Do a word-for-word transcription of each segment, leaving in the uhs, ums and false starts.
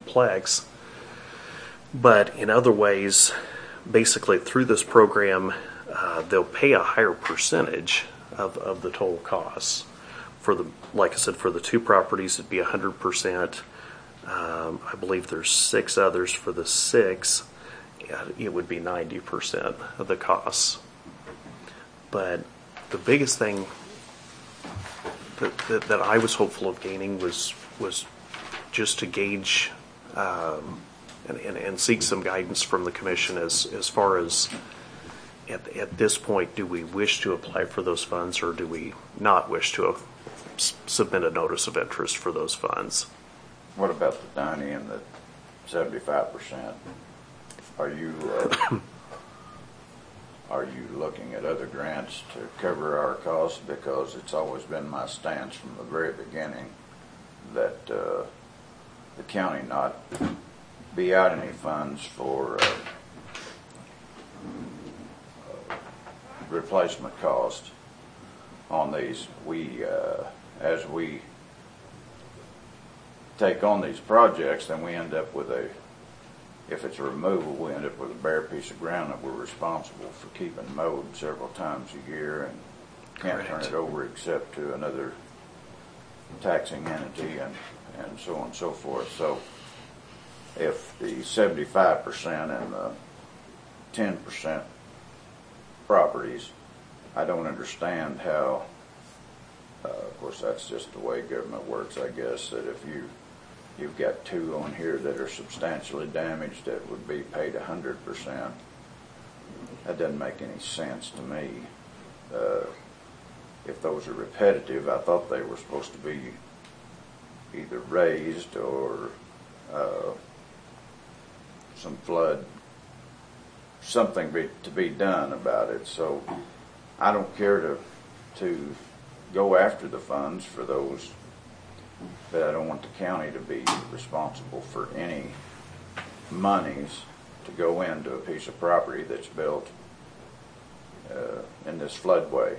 complex. But in other ways, basically through this program, uh, they'll pay a higher percentage of, of the total costs. For the, like I said, for the two properties, it'd be one hundred percent. Um, I believe there's six others. For the six, it would be ninety percent of the costs. But the biggest thing that, that, that I was hopeful of gaining was was just to gauge um, and, and, and seek some guidance from the commission as, as far as at, at this point, do we wish to apply for those funds or do we not wish to uh, submit a notice of interest for those funds? What about the ninety and the seventy-five percent? Are you uh, are you looking at other grants to cover our costs? Because it's always been my stance from the very beginning that uh, the county not be out any funds for uh, uh, replacement cost on these. We, uh, as we take on these projects, then we end up with a, if it's a removal, we end up with a bare piece of ground that we're responsible for keeping mowed several times a year and can't Correct. turn it over except to another taxing entity and, and so on and so forth. So if the seventy-five percent and the ten percent properties, I don't understand how, uh, of course that's just the way government works, I guess, that if you You've got two on here that are substantially damaged that would be paid one hundred percent. That doesn't make any sense to me. Uh, if those are repetitive, I thought they were supposed to be either raised or uh, some flood, something be, to be done about it. So I don't care to, to go after the funds for those, but I don't want the county to be responsible for any monies to go into a piece of property that's built uh, in this floodway.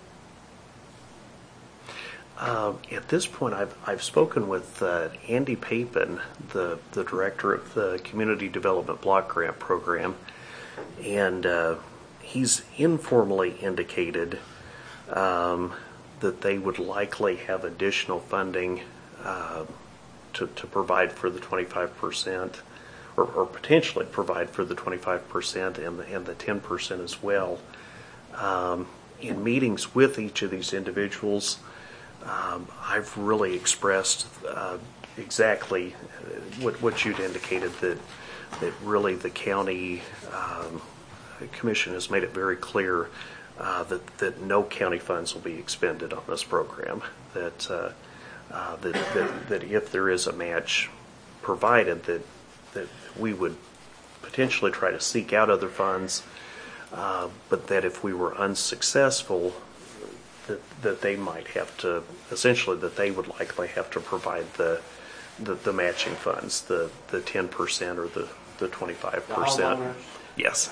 Uh, at this point, I've I've spoken with uh, Andy Papin, the the director of the Community Development Block Grant Program, and uh, he's informally indicated Um, that they would likely have additional funding uh, to, to provide for the twenty-five percent or, or potentially provide for the twenty-five percent and the, and the ten percent as well. Um, in meetings with each of these individuals, um, I've really expressed uh, exactly what, what you'd indicated, that, that really the county um, commission has made it very clear Uh, that, that no county funds will be expended on this program. That, uh, uh, that, that that if there is a match provided, that that we would potentially try to seek out other funds, uh, but that if we were unsuccessful, that that they might have to, essentially that they would likely have to provide the the, the matching funds, the the ten percent or the the twenty-five percent. Yes.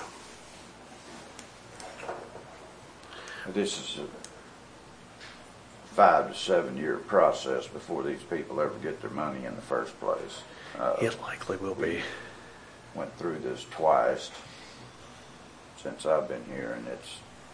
This is a five to seven year process before these people ever get their money in the first place. Uh, it likely will be. Went through this twice since I've been here, and it's.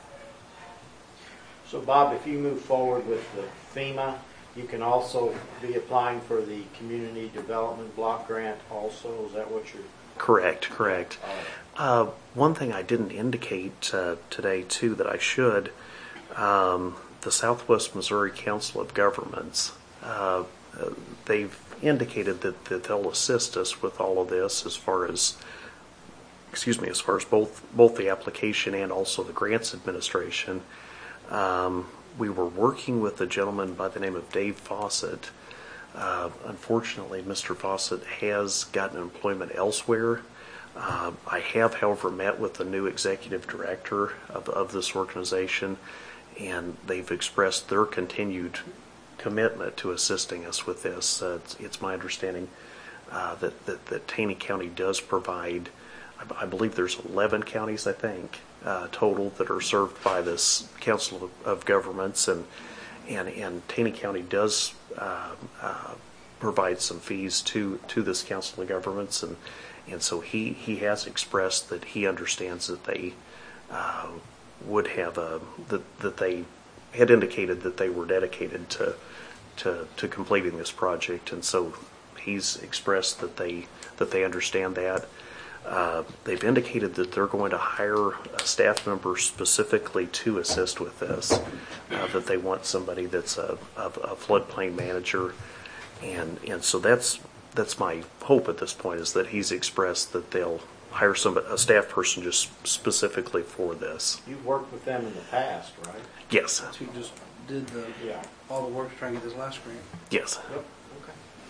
So Bob, if you move forward with the FEMA, you can also be applying for the Community Development Block Grant also. Is that what you're? Correct, correct. Uh, one thing I didn't indicate uh, today, too, that I should, um, the Southwest Missouri Council of Governments, uh, they've indicated that, that they'll assist us with all of this as far as, excuse me, as far as both, both the application and also the grants administration. Um, we were working with a gentleman by the name of Dave Fawcett. Uh, unfortunately, Mister Fawcett has gotten employment elsewhere. Uh, I have, however, met with the new executive director of, of this organization, and they've expressed their continued commitment to assisting us with this. Uh, it's, it's my understanding uh, that, that, that Taney County does provide, I, I believe there's eleven counties, I think, uh, total that are served by this Council of, of Governments, and and, and Taney County does uh, uh, provide some fees to, to this Council of Governments, and and so he, he has expressed that he understands that they uh, would have a that that they had indicated that they were dedicated to to to completing this project, and so he's expressed that they that they understand that. Uh, they've indicated that they're going to hire a staff member specifically to assist with this, uh, that they want somebody that's a, a, a floodplain manager, and and so that's that's my hope at this point, is that he's expressed that they'll hire some a staff person just specifically for this. You've worked with them in the past, right? Yes. So you just did the Yeah. all the work to try and get this last grant. Yes. Yep. Okay.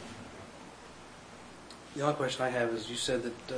The only question I have is, you said that uh,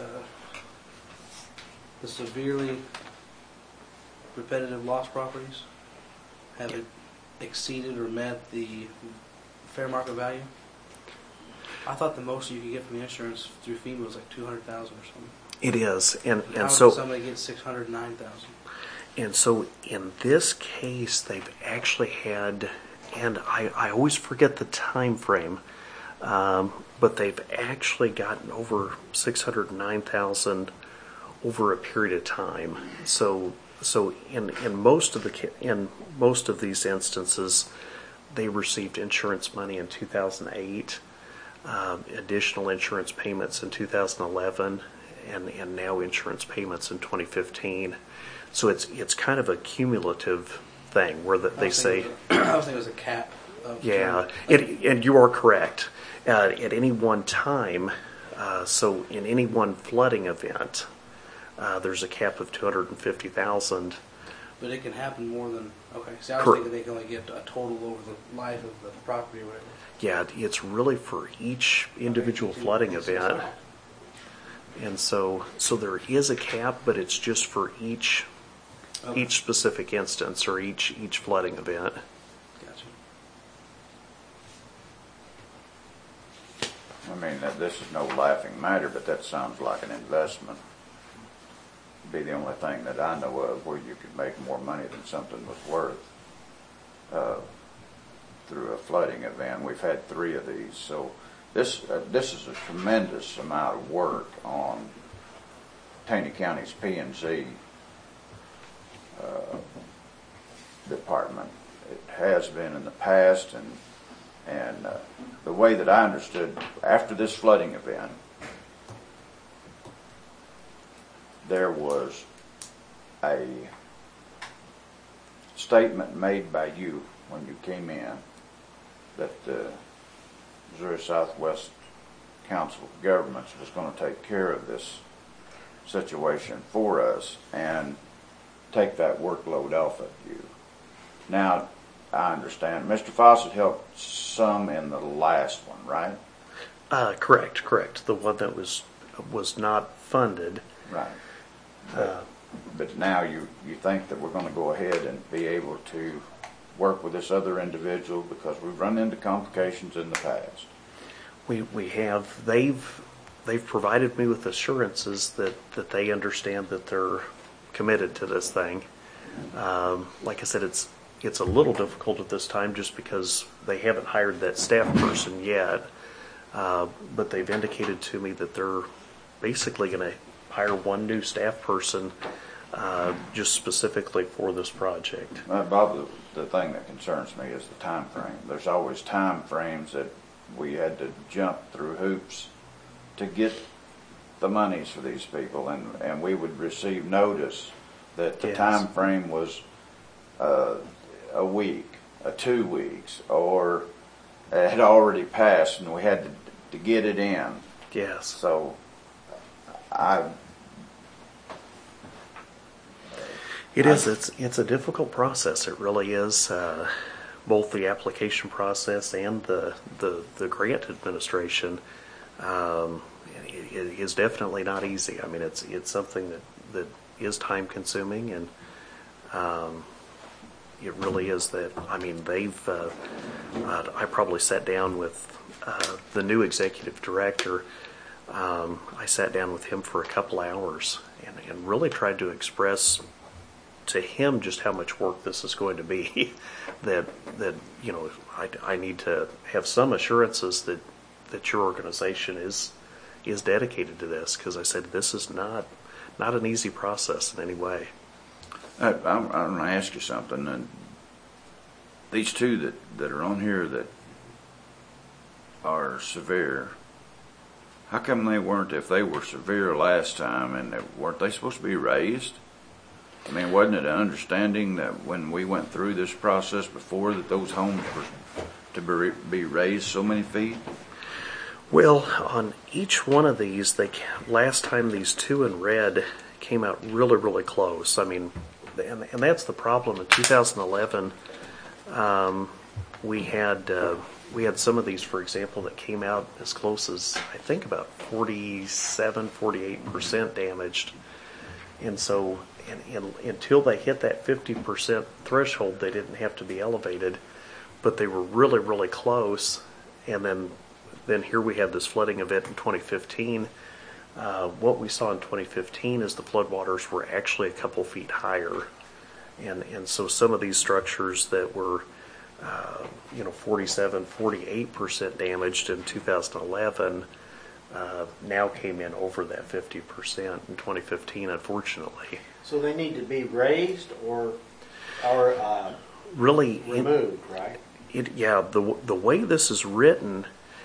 the severely repetitive loss properties have Yeah. exceeded or met the fair market value. I thought the most you could get from the insurance through FEMA was like two hundred thousand or something. It is, and How and did so somebody get six hundred nine thousand? and so in this case, they've actually had, and I, I always forget the time frame, um, but they've actually gotten over six hundred nine thousand over a period of time. So so in in most of the ca- in most of these instances, they received insurance money in two thousand eight, um, additional insurance payments in two thousand eleven, and and now insurance payments in twenty fifteen. So it's it's kind of a cumulative thing where the, they say, I was thinking it was a cap. Of yeah, it, and you are correct. Uh, at any one time, uh, so in any one flooding event, uh, there's a cap of two hundred fifty thousand. But it can happen more than, okay, so I was Correct. thinking they can only get a total over the life of the property or whatever. Yeah, it's really for each individual flooding event. And so so there is a cap, but it's just for each Okay. each specific instance or each each flooding event. Gotcha. I mean, that- this is no laughing matter, but that sounds like an investment. Be the only thing that I know of where you could make more money than something was worth uh, through a flooding event. We've had three of these, so this uh, this is a tremendous amount of work on Taney County's P and Z uh, department. It has been in the past, and and uh, the way that I understood after this flooding event, there was a statement made by you when you came in that the Missouri Southwest Council of Governments was going to take care of this situation for us and take that workload off of you. Now, I understand Mister Fawcett helped some in the last one, right? Uh, correct, correct. The one that was was not funded. Right. Uh, But, but now you, you think that we're going to go ahead and be able to work with this other individual because we've run into complications in the past. We we have they've they've provided me with assurances that, that they understand that they're committed to this thing. Um, like I said, it's it's a little difficult at this time just because they haven't hired that staff person yet. Uh, but they've indicated to me that they're basically going to hire one new staff person uh, just specifically for this project. Uh, Bob, the, the thing that concerns me is the time frame. There's always time frames that we had to jump through hoops to get the monies for these people, and, and we would receive notice that the Yes. time frame was uh, a week, a two weeks, or it had already passed and we had to, to get it in. Yes. So I It is. It's it's a difficult process. It really is. Uh, both the application process and the the, the grant administration um, it, it is definitely not easy. I mean, it's it's something that, that is time consuming, and um, it really is. That I mean, they've. Uh, uh, I probably sat down with uh, the new executive director. Um, I sat down with him for a couple hours and, and really tried to express to him just how much work this is going to be. that that you know I, I need to have some assurances that that your organization is is dedicated to this, because I said this is not not an easy process in any way. I, I'm, I'm going to ask you something. And these two that, that are on here that are severe, how come they weren't, if they were severe last time, and they, weren't they supposed to be raised? I mean, wasn't it an understanding that when we went through this process before that those homes were to be, be raised so many feet? Well, on each one of these, they last time these two in red came out really, really close. I mean, and, and that's the problem. In two thousand eleven, um, we had uh, we had some of these, for example, that came out as close as I think about forty-seven, forty-eight percent damaged, and so and, and until they hit that fifty percent threshold, they didn't have to be elevated, but they were really, really close, and then. Then here we have this flooding event in twenty fifteen. Uh, what we saw in twenty fifteen is the floodwaters were actually a couple feet higher, and and so some of these structures that were, uh, you know, forty-seven, forty-eight percent damaged in two thousand eleven uh, now came in over that fifty percent in twenty fifteen, unfortunately. So they need to be raised or or uh, really removed, it, right? It yeah the the way this is written.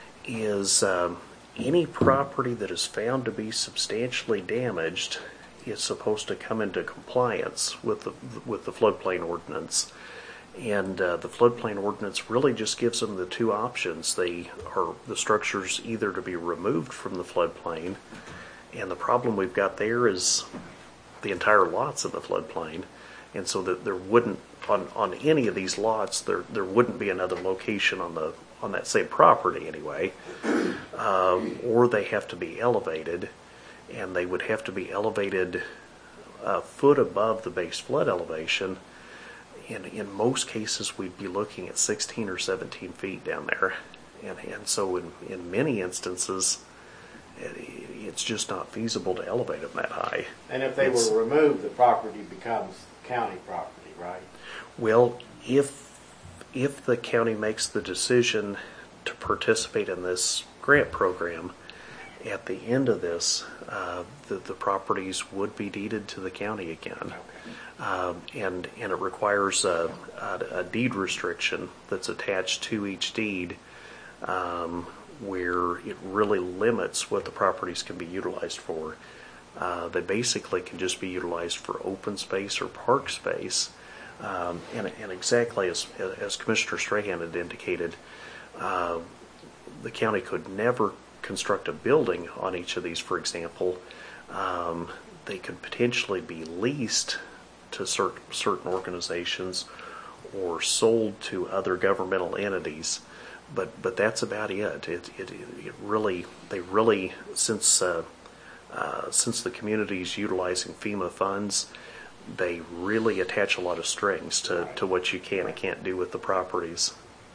Is um, any property that is found to be substantially damaged is supposed to come into compliance with the with the floodplain ordinance, and uh, the floodplain ordinance really just gives them the two options. They are the structures either to be removed from the floodplain, and the problem we've got there is the entire lot's in the floodplain, and so that there wouldn't on on any of these lots there there wouldn't be another location on the on that same property anyway, um, or they have to be elevated, and they would have to be elevated a foot above the base flood elevation. And in most cases, we'd be looking at sixteen or seventeen feet down there, and and so in in many instances, it, it's just not feasible to elevate them that high. And if they it's, were removed, the property becomes county property, right? Well, if If the county makes the decision to participate in this grant program, at the end of this, uh, the, the properties would be deeded to the county again. Um, and, and it requires a, a, a deed restriction that's attached to each deed, um, where it really limits what the properties can be utilized for. Uh, they basically can just be utilized for open space or park space. Um, and, and exactly as, as Commissioner Strahan had indicated, uh, the county could never construct a building on each of these, for example. Um, they could potentially be leased to cert- certain organizations or sold to other governmental entities, but but that's about it. It it, it really they really since uh, uh, since the community is utilizing FEMA funds, they really attach a lot of strings to, to what you can and can't do with the properties.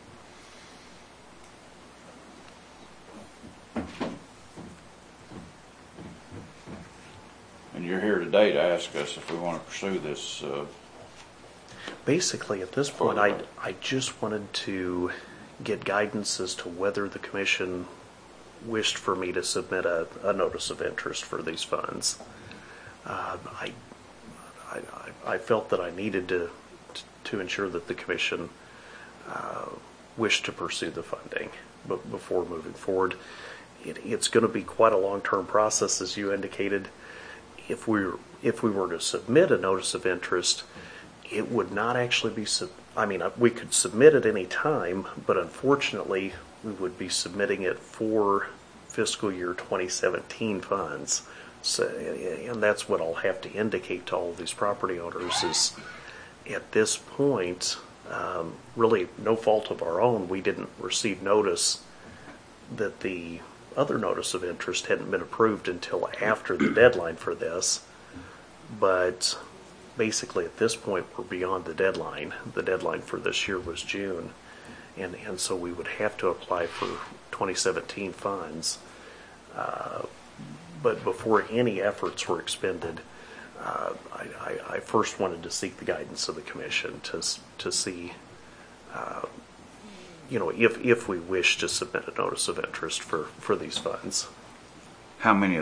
And you're here today to ask us if we want to pursue this. Uh, Basically, at this point, I, I just wanted to get guidance as to whether the commission wished for me to submit a, a notice of interest for these funds. Uh, I I, I felt that I needed to to ensure that the commission uh, wished to pursue the funding but before moving forward. It, it's going to be quite a long-term process, as you indicated. If we if we were to submit a notice of interest, it would not actually be. Sub- I mean, we could submit at any time, but unfortunately, we would be submitting it for fiscal year twenty seventeen funds. So, and that's what I'll have to indicate to all of these property owners is at this point, um, really no fault of our own, we didn't receive notice that the other notice of interest hadn't been approved until after the deadline for this. But basically at this point, we're beyond the deadline. The deadline for this year was June. And, and so we would have to apply for twenty seventeen funds. Uh, But before any efforts were expended, uh, I, I, I first wanted to seek the guidance of the commission to to see, uh, you know, if, if we wish to submit a notice of interest for, for these funds. How many of